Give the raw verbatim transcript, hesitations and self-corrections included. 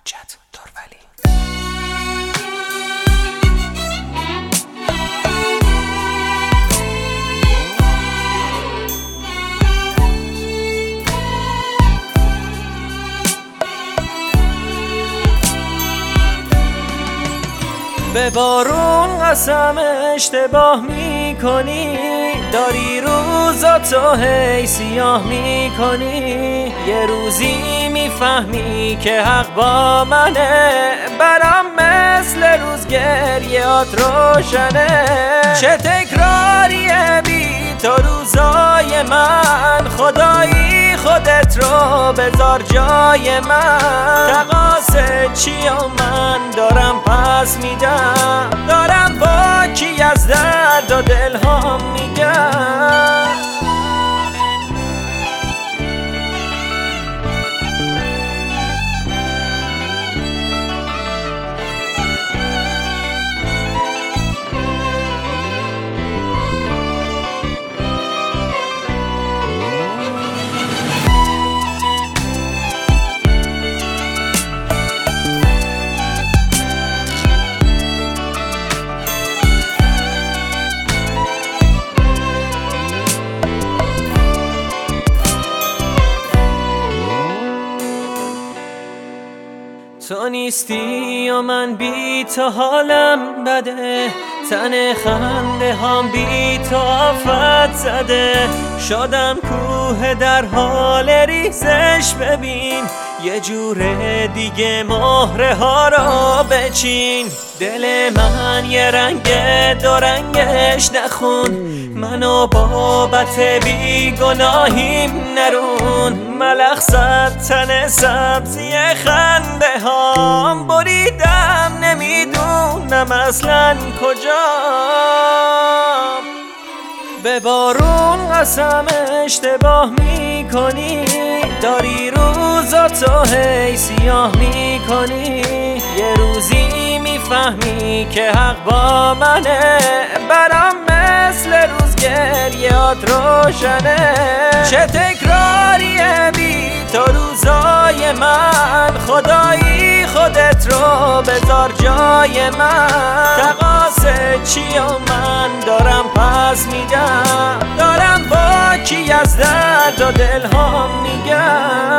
حجت درولی. به بارون قسم اشتباه میکنی، داری روزا تو هی سیاه میکنی. یه روزی میفهمی که حق با منه، برام مثل روز گریهات روشنه. چه تکراریه بی تو روزای من، خدایی خودت رو بذار جای من. تقاصه چی و من دارم پس میدم، دارم با کی از درد و دلهام میگم. تو نیستی و من بی تو حالم بده، تن خنده هم بی تو آفت زده. شدم کوه در حال ریزش، ببین یه جور دیگه مهره ها رو بچین. دل من یه رنگ دو رنگش نخون، منو بابت بی گناهیم نرون. ملخ زد تن سبزی خنده هام، بریدم نمیدونم اصلا کجام. به بارون قسم اشتباه میکنی، داری روزا تو هی سیاه میکنی. یه روزی میفهمی که حق با منه، برام مثل روز گریهات روشنه. چه تکراریه بی تو روزای من، خدایی خودت رو بذار جای من. تقاصه چی و من دارم پس میدم، دارم با کی از درد و دلهام میگم.